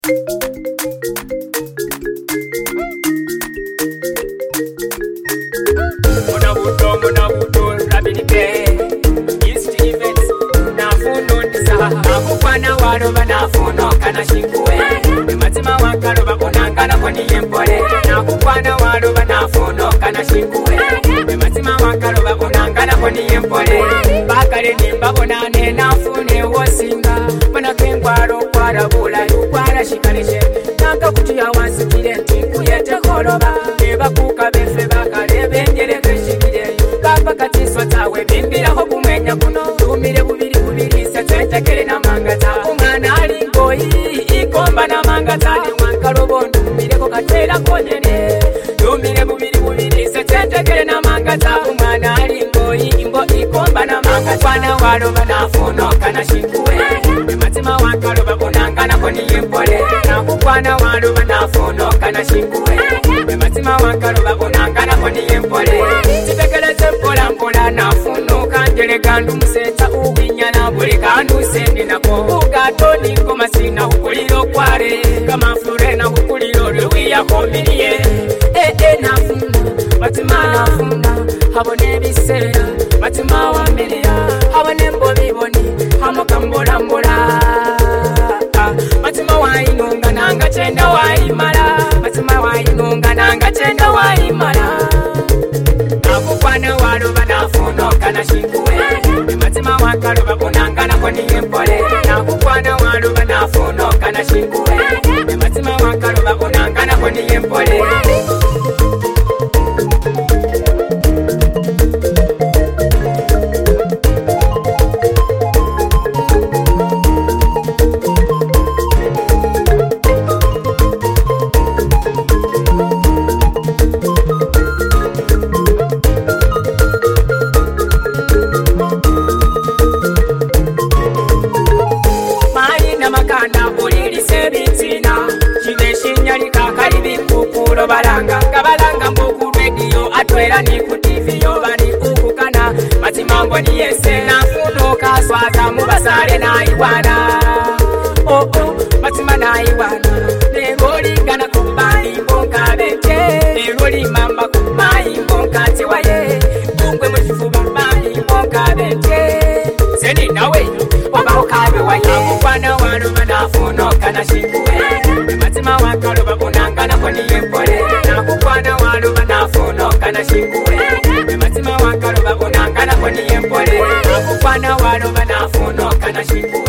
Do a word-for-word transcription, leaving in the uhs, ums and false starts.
Munabuto munabuto rabinike East events nafuno ndisa nakukwana waroba nafuno kana shinkuwe matima wakaroba kunangana koni yempole nakukwana waroba nafuno kana shinkuwe matima wakaroba kunangana koni yempole bakale nimba bonane nafune wosinga mana kwengwaro kwarabula yukwara shikanishe nanga kutia wasikire nkuyete koroba neba kukabefe bakale benjere keshigire kapa katiswa tawe bimbira ho kumenya kuno tumire bubiri bubiri setetekere na mangata umwana ali ngoyi ikomba na mangata ni wankarobondo tumire ko katera konyene tumire bubiri bubiri setetekere na mangata umwana ali ngoyi imbo ikomba na mangata kwana waroba nafuno kana shinkuwe matima wankaroba kunangana koni yempole nakukwana waroba nafuno kana shinkuwe matima wankaroba kunangana koni yempole titekele tempola mpola nafuno kanjele gandu museta uwinyana buli kandu sendi nako ugato niko masina ukuliro kware kama florena ukuliro lwiya komilie eh eh nafuno matima nafuno habone bisera matima wa milia habone mbobi boni hamokambola mbola matima wa inunga nanga chenda wa imala matima wa inunga nanga chenda wa imala nakukwana waroba nafuno kana shinkuwe matima wa karoba kunangana koni yempole nakukwana waroba nafuno kana shinkuwe matima wa karoba kunangana koni yempole balanga kabalanga mboku radio atwera ni ku T V yo bali ukukana matimambo ni yese nafuno kaswaza mubasale na iwana oh oh matima na iwana ne goli gana kubali mbonka bete ne goli mamba kubai mbonka tiwaye kungwe muchifuba bali mbonka bete seni nawe baba ukabe waye kwana wano nafuno kana shinkuwe matima wakaroba kunangana koni yempole nakukwana waroba nafuno kana shinkuwe matima wakaroba kunangana koni yempole nakukwana waroba nafuno kana shinkuwe